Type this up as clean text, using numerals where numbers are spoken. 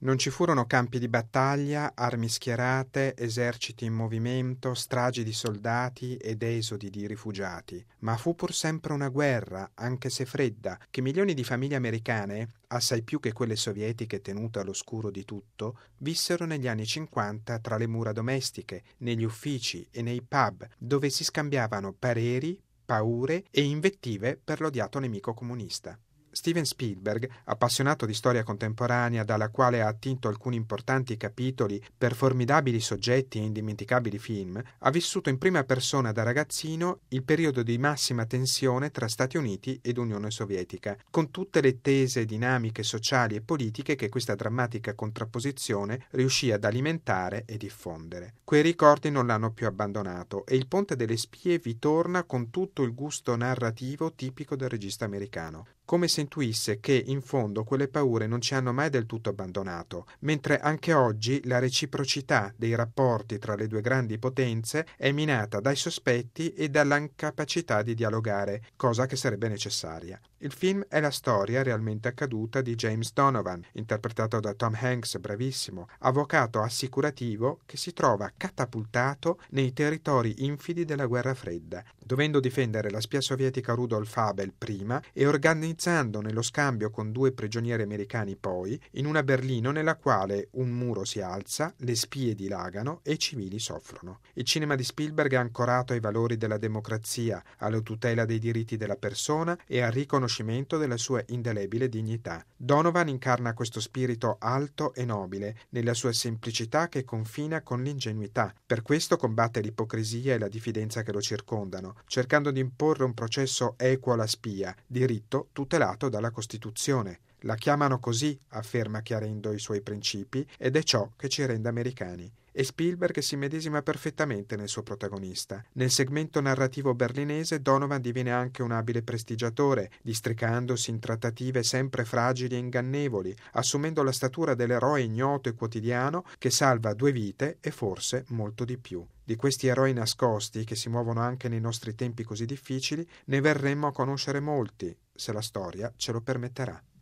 Non ci furono campi di battaglia, armi schierate, eserciti in movimento, stragi di soldati ed esodi di rifugiati, ma fu pur sempre una guerra, anche se fredda, che milioni di famiglie americane, assai più che quelle sovietiche tenute all'oscuro di tutto, vissero negli anni 50 tra le mura domestiche, negli uffici e nei pub, dove si scambiavano pareri, paure e invettive per l'odiato nemico comunista. Steven Spielberg, appassionato di storia contemporanea dalla quale ha attinto alcuni importanti capitoli per formidabili soggetti e indimenticabili film, ha vissuto in prima persona da ragazzino il periodo di massima tensione tra Stati Uniti ed Unione Sovietica, con tutte le tese dinamiche sociali e politiche che questa drammatica contrapposizione riuscì ad alimentare e diffondere. Quei ricordi non l'hanno più abbandonato e Il Ponte delle Spie vi torna con tutto il gusto narrativo tipico del regista americano, come se intuisse che in fondo quelle paure non ci hanno mai del tutto abbandonato, mentre anche oggi la reciprocità dei rapporti tra le due grandi potenze è minata dai sospetti e dall'incapacità di dialogare, cosa che sarebbe necessaria. Il film è la storia realmente accaduta di James Donovan, interpretato da Tom Hanks, bravissimo, avvocato assicurativo che si trova catapultato nei territori infidi della guerra fredda, dovendo difendere la spia sovietica Rudolf Abel prima e organizzando nello scambio con due prigionieri americani poi, in una Berlino nella quale un muro si alza, le spie dilagano e i civili soffrono. Il cinema di Spielberg è ancorato ai valori della democrazia, alla tutela dei diritti della persona e al riconoscimento della sua indelebile dignità. Donovan incarna questo spirito alto e nobile, nella sua semplicità che confina con l'ingenuità. Per questo combatte l'ipocrisia e la diffidenza che lo circondano, cercando di imporre un processo equo alla spia, diritto tutelato dalla Costituzione. La chiamano così, afferma chiarendo i suoi principi, ed è ciò che ci rende americani. E Spielberg si medesima perfettamente nel suo protagonista. Nel segmento narrativo berlinese Donovan diviene anche un abile prestigiatore, districandosi in trattative sempre fragili e ingannevoli, assumendo la statura dell'eroe ignoto e quotidiano che salva due vite e forse molto di più. Di questi eroi nascosti, che si muovono anche nei nostri tempi così difficili, ne verremmo a conoscere molti, se la storia ce lo permetterà.